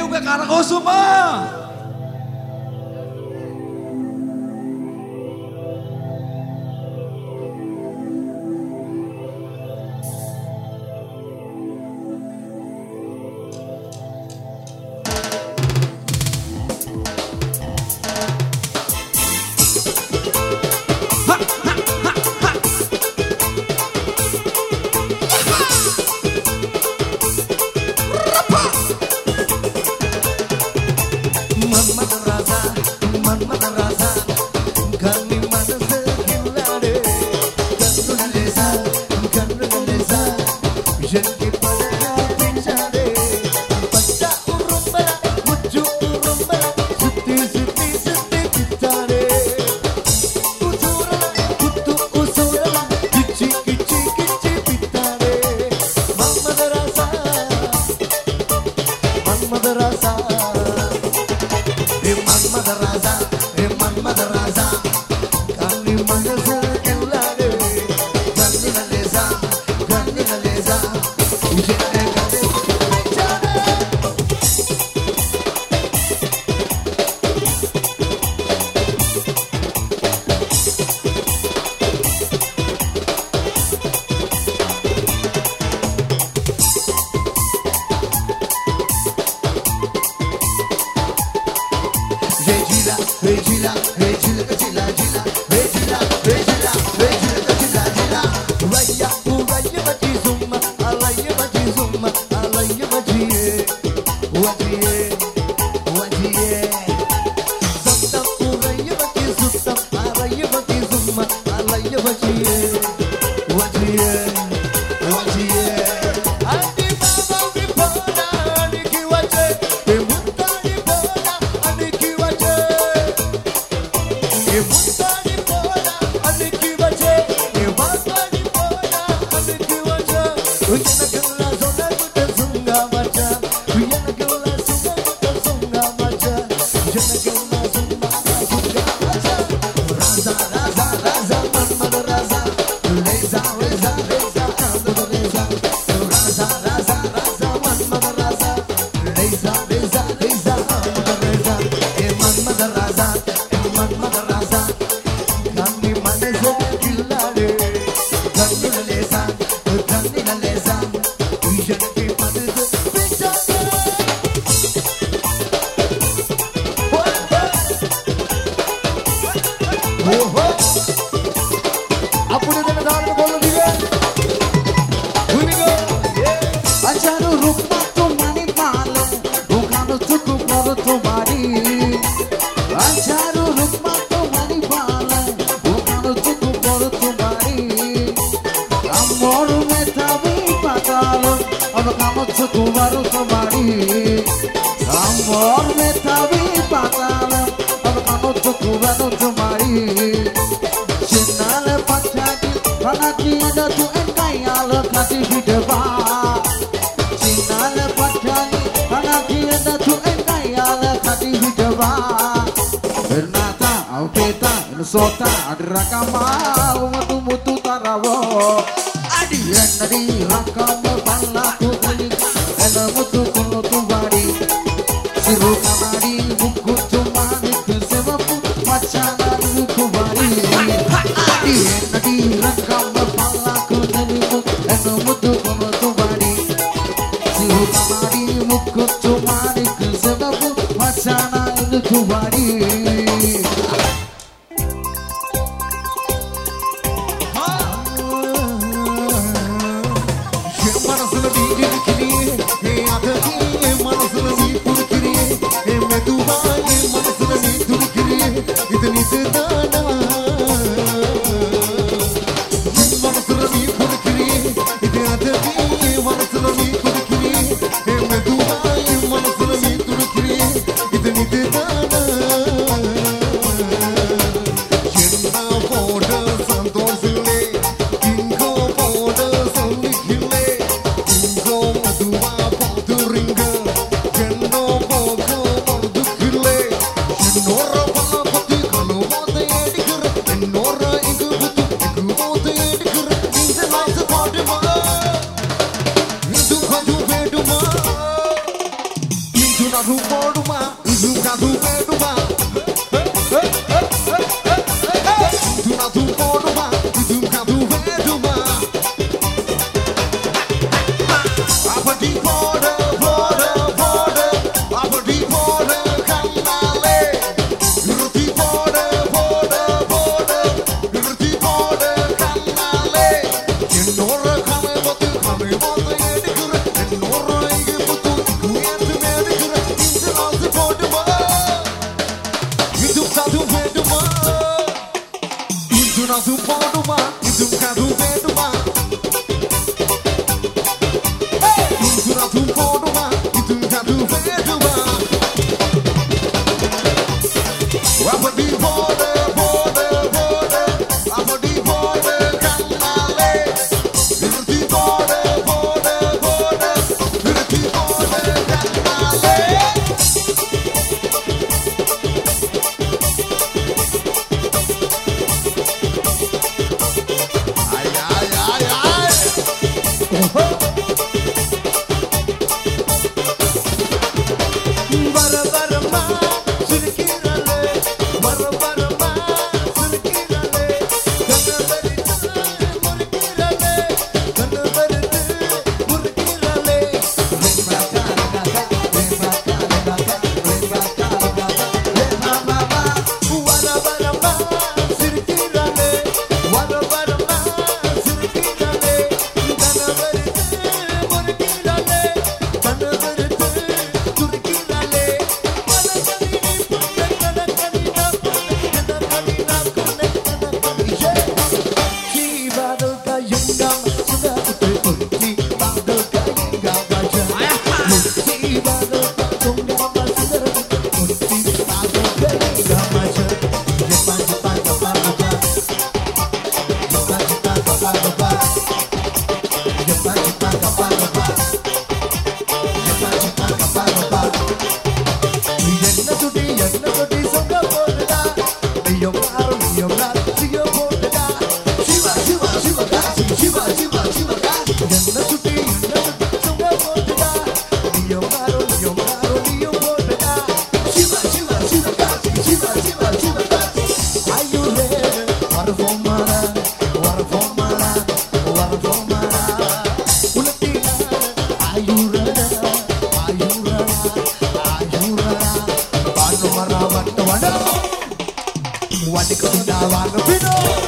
Ayo ke Karangosuma. Sota adrakama mutu tarawo adi nadi rakama palaku tali ena mutu kunutu bari siru kamari buku cumani kesewapu macana buku bari adi nadi rakama palaku tali ena mutu kunutu bari siru kamari buku cumani kesewapu macana buku bari. காது போடுமா இது காது வேடுமா இது காது போடுமா இது காது வேடுமா அப்படி போடு போடு போடு அப்படி போடு கண்ணாலே நிறுத்தி போடு போடு போடு நிறுத்தி போடு கண்ணாலே என்னோட கனவத்து எடுக்கிற என்னோட இங்கு புத்து உயர்ந்து எடுக்கிற இந்த நாசு போடுமா இது காது வேடுமா இது நாசு போடுமா இது காது வேடுமா இது நாசு போடுமா இது காது வேடுமா அப்படி போடு போடு போடு அப்படி போடு கண்ணாலே நிறுத்தி போடு போடு போடு நிறுத்தி போடு கண்ணாலே ay ay ay ay வர வரமா சிரிக்கிறாளே வர வரமா சிரிக்கிறாளே கண்ணு வரித்து முறிக்கிறாளே வர வரமா சிரிக்கிறாளே வர வரமா சிரிக்கிறாளே கண்ணு வரித்து முறிக்கிறாளே கண்ணு வரித்து துறிக்கிறாளே என்ன சுட்டி சொங்க போடுடா நீயும் யாரும் நீயும் நான் செய்ய போடுடா சிவா சிவா சிவா சிவா சிவா சிவா என்ன சுட்டி சொங்க போடுடா நீயும் யாரும் நீயும் போடுடா சிவா சிவா சிவா சிவா சிவா சிவா ஐயோ ரே வர போமாடா வர போமாடா வர போமாடா உனக்கில ஐயூரடா ஐயூரடா ஐயூரடா வாங்க வர வட்ட வட வாடிக்கு வாங்க பினோ